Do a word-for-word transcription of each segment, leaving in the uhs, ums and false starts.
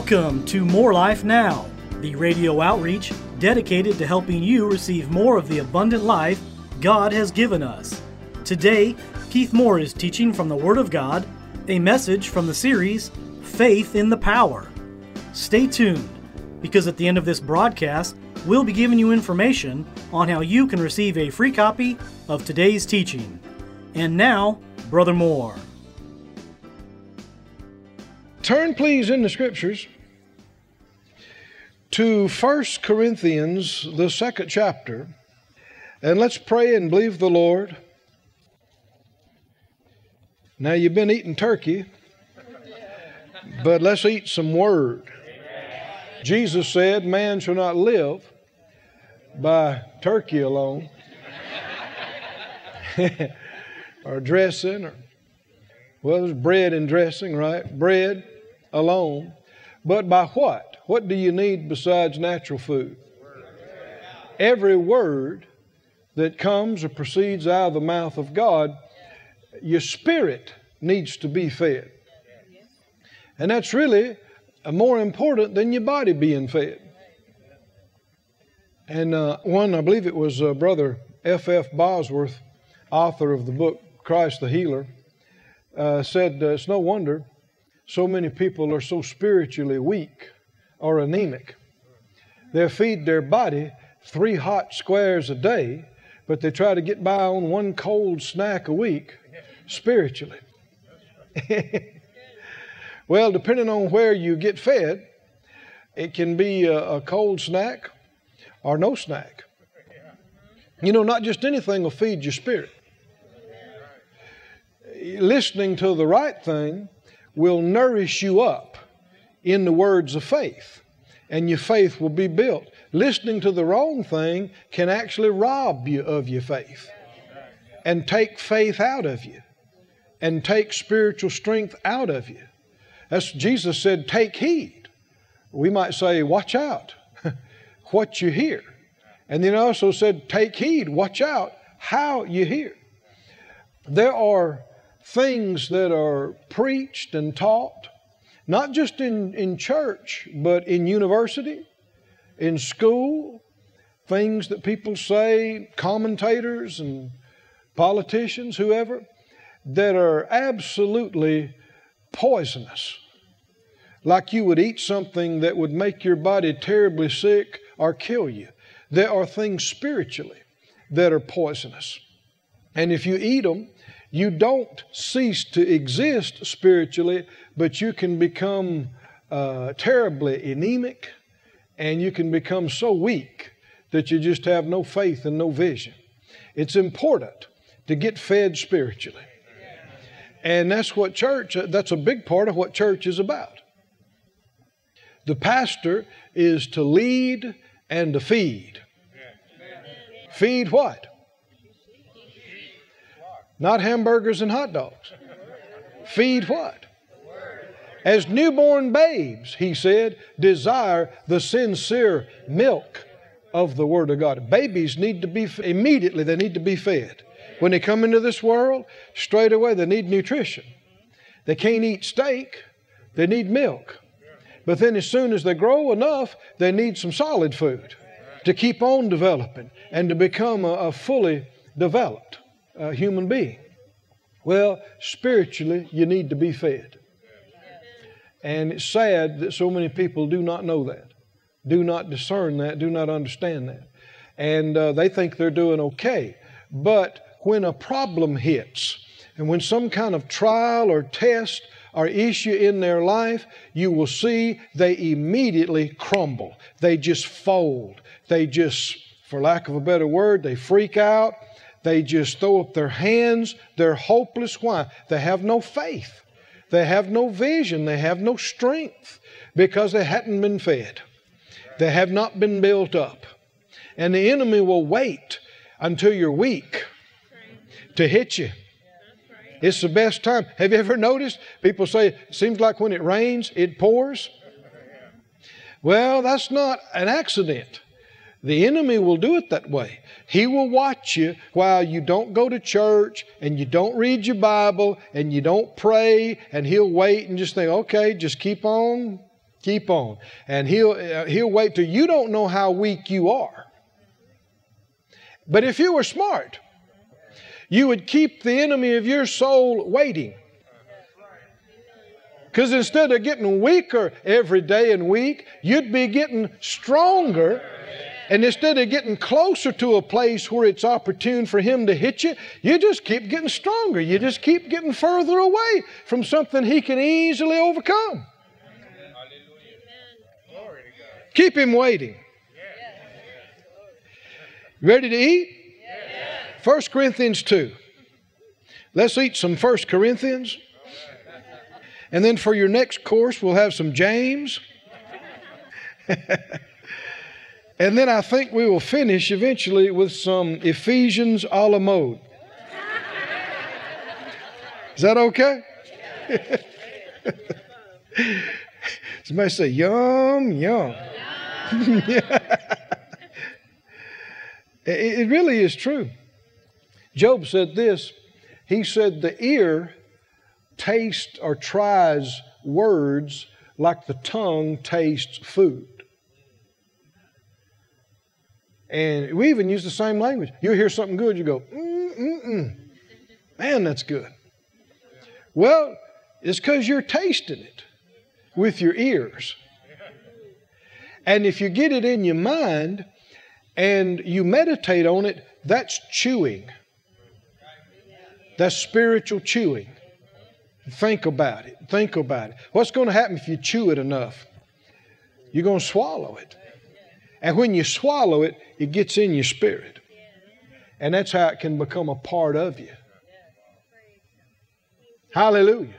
Welcome to More Life Now, the radio outreach dedicated to helping you receive more of the abundant life God has given us. Today, Keith Moore is teaching from the Word of God, a message from the series, Faith in the Power. Stay tuned, because at the end of this broadcast, we'll be giving you information on how you can receive a free copy of today's teaching. And now, Brother Moore. Turn, please, in the Scriptures to First Corinthians, the second chapter, and let's pray and believe the Lord. Now, you've been eating turkey, but let's eat some Word. Jesus said, man shall not live by turkey alone, or dressing, or, well, there's bread and dressing, right? Bread alone. But by what? What do you need besides natural food? Every word that comes or proceeds out of the mouth of God, your spirit needs to be fed. And that's really more important than your body being fed. And uh, one, I believe it was uh, Brother F F Bosworth, author of the book Christ the Healer, uh, said uh, it's no wonder so many people are so spiritually weak or anemic. They feed their body three hot squares a day, but they try to get by on one cold snack a week spiritually. Well, depending on where you get fed, it can be a, a cold snack or no snack. You know, not just anything will feed your spirit. Listening to the right thing will nourish you up in the words of faith, and your faith will be built. Listening to the wrong thing can actually rob you of your faith and take faith out of you and take spiritual strength out of you. That's Jesus said, take heed. We might say, watch out what you hear. And then also said, take heed, watch out how you hear. There are things that are preached and taught, not just in, in church, but in university, in school, things that people say, commentators and politicians, whoever, that are absolutely poisonous. Like you would eat something that would make your body terribly sick or kill you. There are things spiritually that are poisonous. And if you eat them, you don't cease to exist spiritually, but you can become uh, terribly anemic, and you can become so weak that you just have no faith and no vision. It's important to get fed spiritually. And that's what church, that's a big part of what church is about. The pastor is to lead and to feed. Feed what? Not hamburgers and hot dogs. Feed what? As newborn babes, he said, desire the sincere milk of the Word of God. Babies need to be, immediately they need to be fed. When they come into this world, straight away they need nutrition. They can't eat steak, they need milk. But then as soon as they grow enough, they need some solid food to keep on developing and to become a, a fully developed uh, human being. Well, spiritually, you need to be fed. And it's sad that so many people do not know that, do not discern that, do not understand that. And uh, they think they're doing okay. But when a problem hits, and when some kind of trial or test or issue in their life, you will see they immediately crumble. They just fold. They just, for lack of a better word, they freak out. They just throw up their hands. They're hopeless. Why? They have no faith. They have no vision. They have no strength because they hadn't been fed. They have not been built up. And the enemy will wait until you're weak to hit you. It's the best time. Have you ever noticed? People say, it seems like when it rains, it pours. Well, that's not an accident. The enemy will do it that way. He will watch you while you don't go to church and you don't read your Bible and you don't pray, and he'll wait and just think, okay, just keep on Keep on. And he'll, uh, he'll wait till you don't know how weak you are. But if you were smart, you would keep the enemy of your soul waiting. Because instead of getting weaker every day and week, you'd be getting stronger. And instead of getting closer to a place where it's opportune for him to hit you, you just keep getting stronger. You just keep getting further away from something he can easily overcome. Keep him waiting. Ready to eat? First Corinthians two. Let's eat some First Corinthians. And then for your next course, we'll have some James. And then I think we will finish eventually with some Ephesians a la mode. Is that okay? Somebody say, yum, yum. It really is true. Job said this. He said the ear tastes or tries words like the tongue tastes food. And we even use the same language. You hear something good, you go, mm, mm, mm. Man, that's good. Well, it's because you're tasting it with your ears. And if you get it in your mind and you meditate on it, that's chewing. That's spiritual chewing. Think about it. Think about it. What's going to happen if you chew it enough? You're going to swallow it. And when you swallow it, it gets in your spirit. And that's how it can become a part of you. Hallelujah.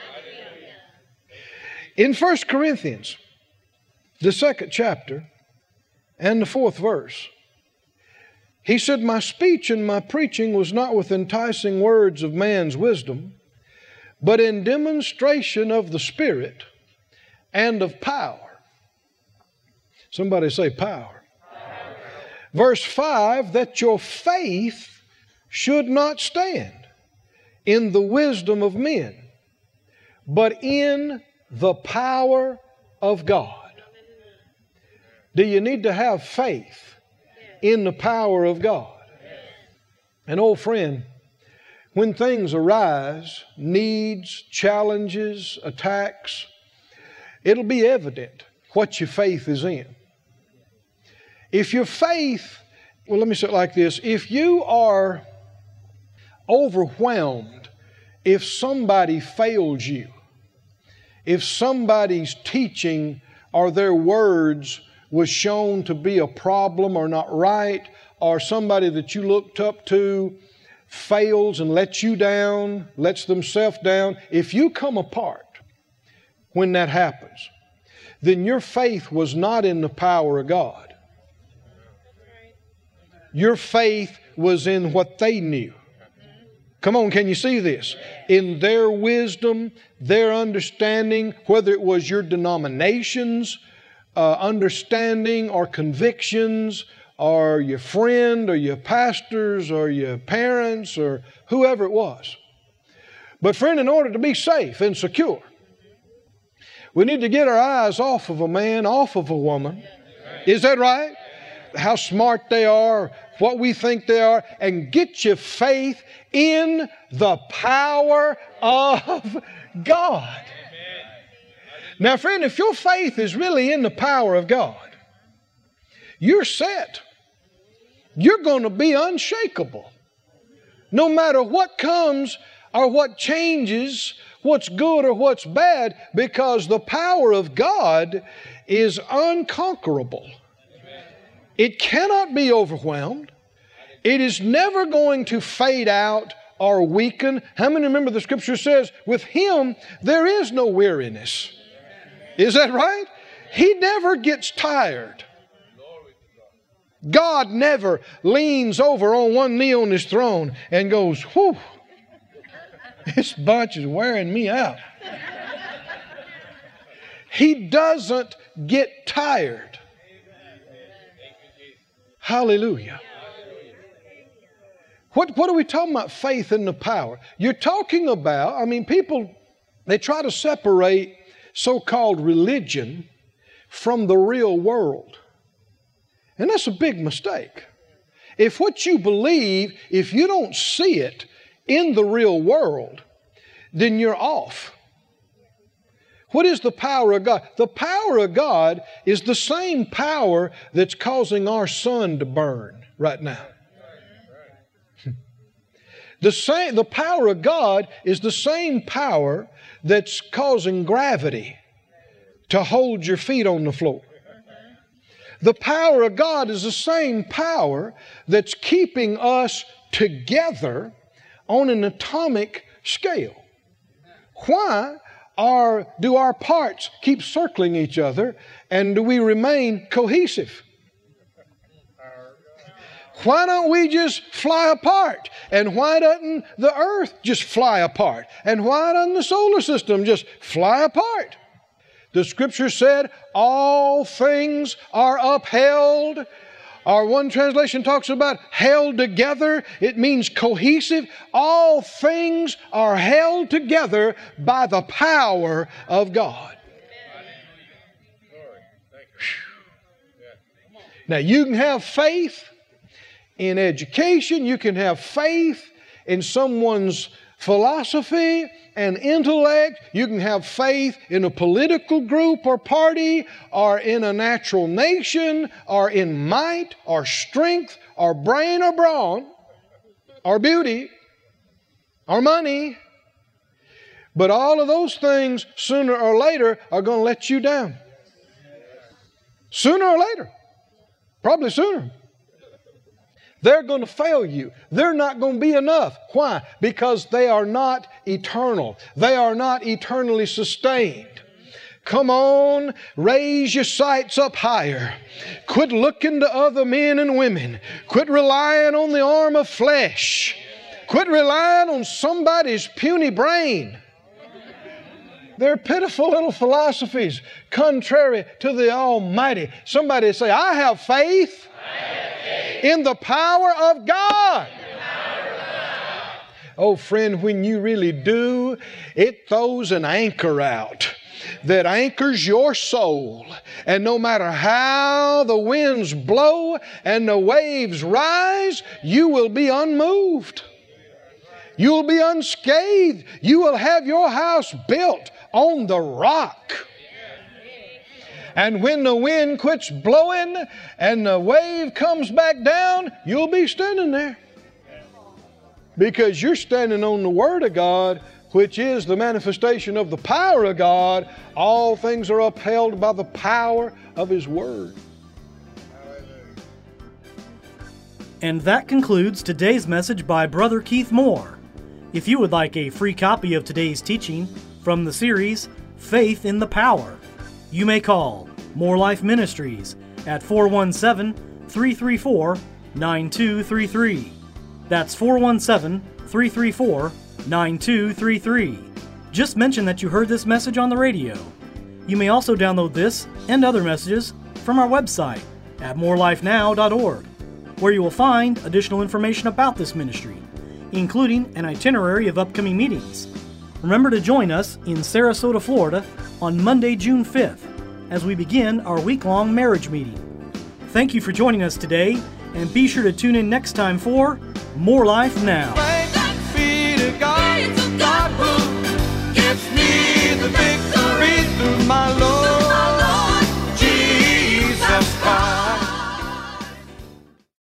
In First Corinthians, the second chapter and the fourth verse, he said, my speech and my preaching was not with enticing words of man's wisdom, but in demonstration of the Spirit and of power. Somebody say power. Power. Verse five, that your faith should not stand in the wisdom of men, but in the power of God. Do you need to have faith in the power of God? And old friend, when things arise, needs, challenges, attacks, it'll be evident what your faith is in. If your faith, well, let me say it like this. If you are overwhelmed, if somebody fails you, if somebody's teaching or their words was shown to be a problem or not right, or somebody that you looked up to fails and lets you down, lets themselves down, if you come apart when that happens, then your faith was not in the power of God. Your faith was in what they knew. Come on, can you see this? In their wisdom, their understanding, whether it was your denomination's uh, understanding or convictions, or your friend, or your pastors, or your parents, or whoever it was. But friend, in order to be safe and secure, we need to get our eyes off of a man, off of a woman. Is that right? How smart they are, what we think they are, and get your faith in the power of God. Now, friend, if your faith is really in the power of God, you're set. You're going to be unshakable. No matter what comes or what changes, what's good or what's bad, because the power of God is unconquerable. It cannot be overwhelmed. It is never going to fade out or weaken. How many remember the Scripture says, with Him there is no weariness? Is that right? He never gets tired. God never leans over on one knee on His throne and goes, whew, this bunch is wearing me out. He doesn't get tired. Hallelujah. What, what are we talking about? Faith in the power. You're talking about, I mean, people, they try to separate so-called religion from the real world. And that's a big mistake. If what you believe, if you don't see it in the real world, then you're off. What is the power of God? The power of God is the same power that's causing our sun to burn right now. The same, the power of God is the same power that's causing gravity to hold your feet on the floor. The power of God is the same power that's keeping us together on an atomic scale. Why are, do our parts keep circling each other, and do we remain cohesive? Why don't we just fly apart? And why doesn't the earth just fly apart? And why doesn't the solar system just fly apart? The Scripture said all things are upheld. Or one translation talks about held together. It means cohesive. All things are held together by the power of God. Now you can have faith in education. You can have faith in someone's philosophy and intellect. You can have faith in a political group or party, or in a natural nation, or in might or strength or brain or brawn or beauty or money. But all of those things sooner or later are going to let you down. Sooner or later. Probably sooner. They're going to fail you. They're not going to be enough. Why? Because they are not eternal. They are not eternally sustained. Come on, raise your sights up higher. Quit looking to other men and women. Quit relying on the arm of flesh. Quit relying on somebody's puny brain. They're pitiful little philosophies, contrary to the Almighty. Somebody say, I have faith. I have faith. In the power of God. Oh, friend, when you really do, it throws an anchor out that anchors your soul. And no matter how the winds blow and the waves rise, you will be unmoved. You will be unscathed. You will have your house built on the rock. And when the wind quits blowing and the wave comes back down, you'll be standing there. Because you're standing on the Word of God, which is the manifestation of the power of God. All things are upheld by the power of His Word. And that concludes today's message by Brother Keith Moore. If you would like a free copy of today's teaching from the series, Faith in the Power, you may call More Life Ministries at four one seven, three three four, nine two three three. That's four one seven, three three four, nine two three three. Just mention that you heard this message on the radio. You may also download this and other messages from our website at more life now dot org, where you will find additional information about this ministry, including an itinerary of upcoming meetings. Remember to join us in Sarasota, Florida on Monday, June fifth, as we begin our week-long marriage meeting. Thank you for joining us today, and be sure to tune in next time for More Life Now.